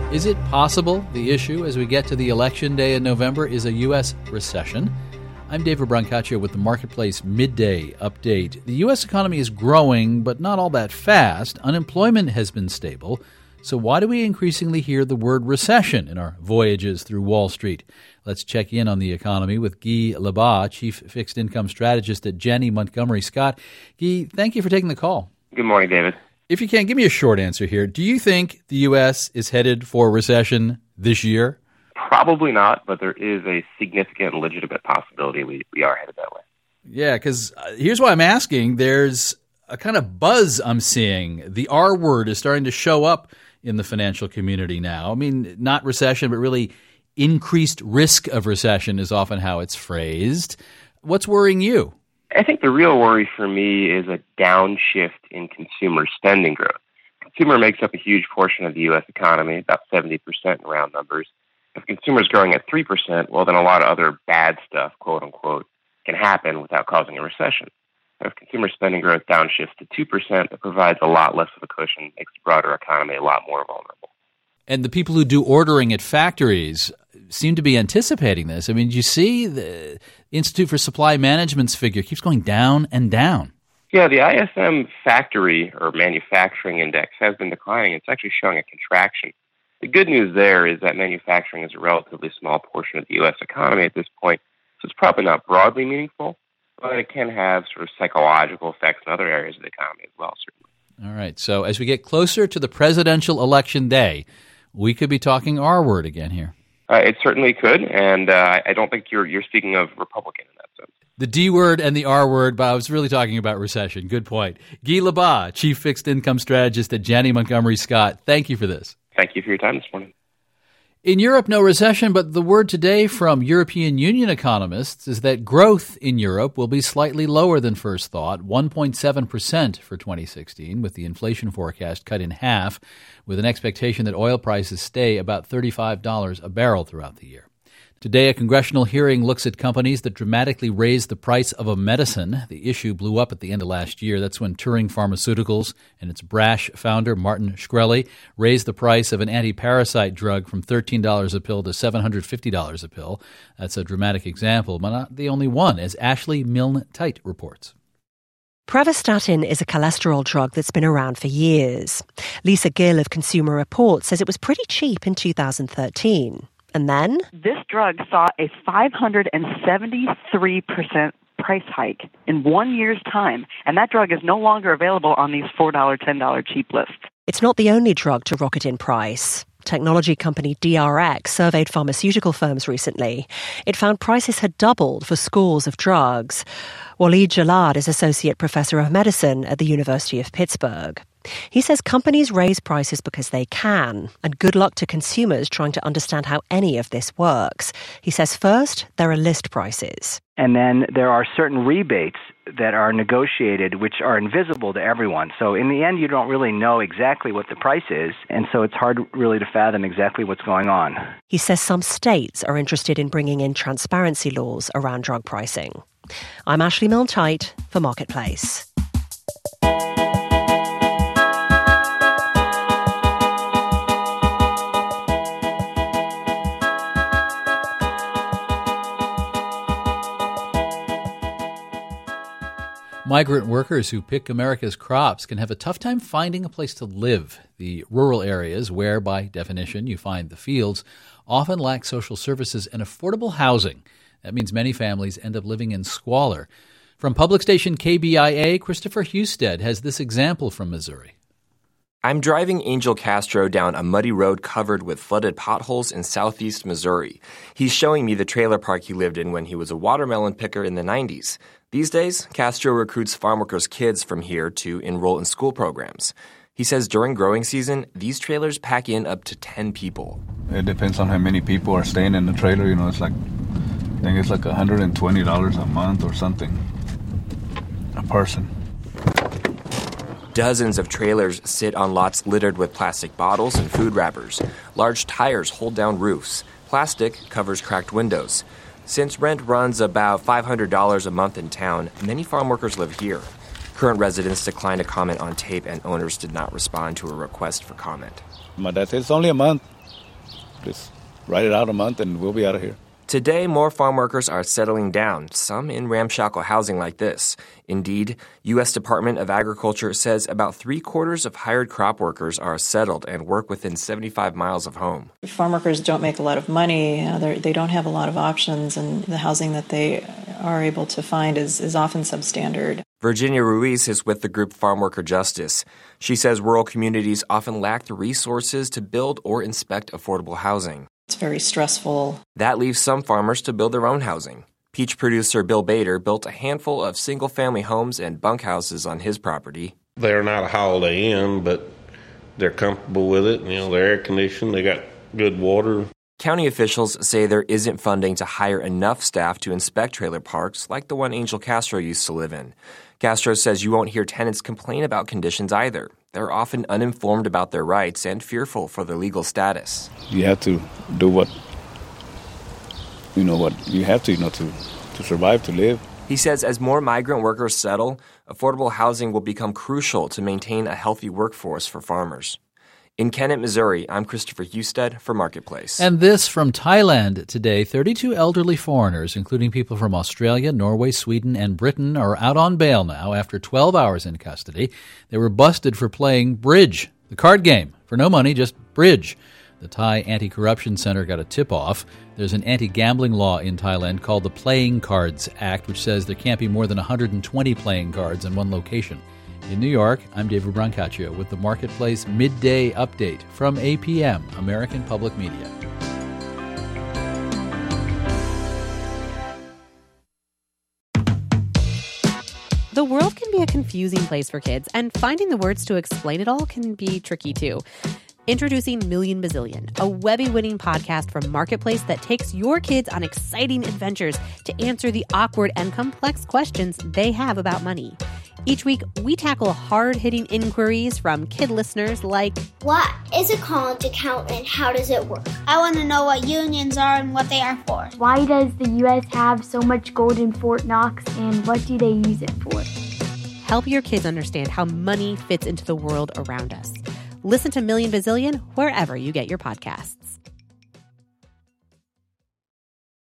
Is it possible the issue as we get to the election day in November is a U.S. recession? I'm David Brancaccio with the Marketplace Midday Update. The U.S. economy is growing, but not all that fast. Unemployment has been stable. So why do we increasingly hear the word recession in our voyages through Wall Street? Let's check in on the economy with Guy Lebas, Chief Fixed Income Strategist at Janney Montgomery Scott. Guy, thank you for taking the call. Good morning, David. If you can, give me a short answer here. Do you think the U.S. is headed for a recession this year? Probably not, but there is a significant legitimate possibility we are headed that way. Yeah, because here's why I'm asking. There's a kind of buzz I'm seeing. The R word is starting to show up in the financial community now. I mean, not recession, but really increased risk of recession is often how it's phrased. What's worrying you? I think the real worry for me is a downshift in consumer spending growth. Consumer makes up a huge portion of the U.S. economy, about 70% in round numbers. If consumer's growing at 3%, well, then a lot of other bad stuff, quote unquote, can happen without causing a recession. If consumer spending growth downshifts to 2%, it provides a lot less of a cushion, makes the broader economy a lot more vulnerable. And the people who do ordering at factories seem to be anticipating this. I mean, did you see the Institute for Supply Management's figure keeps going down and down? Yeah, the ISM factory or manufacturing index has been declining. It's actually showing a contraction. The good news there is that manufacturing is a relatively small portion of the U.S. economy at this point, so it's probably not broadly meaningful, but it can have sort of psychological effects in other areas of the economy as well, certainly. All right. So as we get closer to the presidential election day, we could be talking R word again here. It certainly could, and I don't think you're speaking of Republican in that sense. The D word and the R word, but I was really talking about recession. Good point. Guy Lebas, Chief Fixed Income Strategist at Janney Montgomery Scott. Thank you for this. Thank you for your time this morning. In Europe, no recession, but the word today from European Union economists is that growth in Europe will be slightly lower than first thought, 1.7% for 2016, with the inflation forecast cut in half, with an expectation that oil prices stay about $35 a barrel throughout the year. Today, a congressional hearing looks at companies that dramatically raise the price of a medicine. The issue blew up at the end of last year. That's when Turing Pharmaceuticals and its brash founder, Martin Shkreli, raised the price of an anti-parasite drug from $13 a pill to $750 a pill. That's a dramatic example, but not the only one, as Ashley Milne-Tite reports. Pravastatin is a cholesterol drug that's been around for years. Lisa Gill of Consumer Reports says it was pretty cheap in 2013. And then? This drug saw a 573% price hike in 1 year's time, and that drug is no longer available on these $4, $10 cheap lists. It's not the only drug to rocket in price. Technology company DRX surveyed pharmaceutical firms recently. It found prices had doubled for scores of drugs. Waleed Jalad is Associate Professor of Medicine at the University of Pittsburgh. He says companies raise prices because they can, and good luck to consumers trying to understand how any of this works. He says first, there are list prices. And then there are certain rebates that are negotiated which are invisible to everyone. So in the end, you don't really know exactly what the price is, and so it's hard really to fathom exactly what's going on. He says some states are interested in bringing in transparency laws around drug pricing. I'm Ashley Milne-Tite for Marketplace. Migrant workers who pick America's crops can have a tough time finding a place to live. The rural areas where, by definition, you find the fields, often lack social services and affordable housing. That means many families end up living in squalor. From public station KBIA, Christopher Husted has this example from Missouri. I'm driving Angel Castro down a muddy road covered with flooded potholes in southeast Missouri. He's showing me the trailer park he lived in when he was a watermelon picker in the 90s. These days, Castro recruits farm workers' kids from here to enroll in school programs. He says during growing season, these trailers pack in up to 10 people. It depends on how many people are staying in the trailer. You know, I think it's like $120 a month or something, a person. Dozens of trailers sit on lots littered with plastic bottles and food wrappers. Large tires hold down roofs. Plastic covers cracked windows. Since rent runs about $500 a month in town, many farm workers live here. Current residents declined to comment on tape, and owners did not respond to a request for comment. My dad said it's only a month. Just ride it out a month and we'll be out of here. Today, more farm workers are settling down, some in ramshackle housing like this. Indeed, U.S. Department of Agriculture says about 3/4 of hired crop workers are settled and work within 75 miles of home. Farm workers don't make a lot of money. They don't have a lot of options, and the housing that they are able to find is often substandard. Virginia Ruiz is with the group Farm Worker Justice. She says rural communities often lack the resources to build or inspect affordable housing. It's very stressful. That leaves some farmers to build their own housing. Peach producer Bill Bader built a handful of single-family homes and bunkhouses on his property. They're not a Holiday Inn, but they're comfortable with it. They're air-conditioned. They got good water. County officials say there isn't funding to hire enough staff to inspect trailer parks like the one Angel Castro used to live in. Castro says you won't hear tenants complain about conditions either. They're often uninformed about their rights and fearful for their legal status. You have to do what you have to, to survive, to live. He says as more migrant workers settle, affordable housing will become crucial to maintain a healthy workforce for farmers. In Kennett, Missouri, I'm Christopher Husted for Marketplace. And this from Thailand today. 32 elderly foreigners, including people from Australia, Norway, Sweden, and Britain, are out on bail now after 12 hours in custody. They were busted for playing bridge, the card game, for no money, just bridge. The Thai Anti-Corruption Center got a tip-off. There's an anti-gambling law in Thailand called the Playing Cards Act, which says there can't be more than 120 playing cards in one location. In New York, I'm David Brancaccio with the Marketplace Midday Update from APM, American Public Media. The world can be a confusing place for kids, and finding the words to explain it all can be tricky too. Introducing Million Bazillion, a Webby-winning podcast from Marketplace that takes your kids on exciting adventures to answer the awkward and complex questions they have about money. Each week, we tackle hard-hitting inquiries from kid listeners like, what is a college account and how does it work? I want to know what unions are and what they are for. Why does the U.S. have so much gold in Fort Knox and what do they use it for? Help your kids understand how money fits into the world around us. Listen to Million Bazillion wherever you get your podcasts.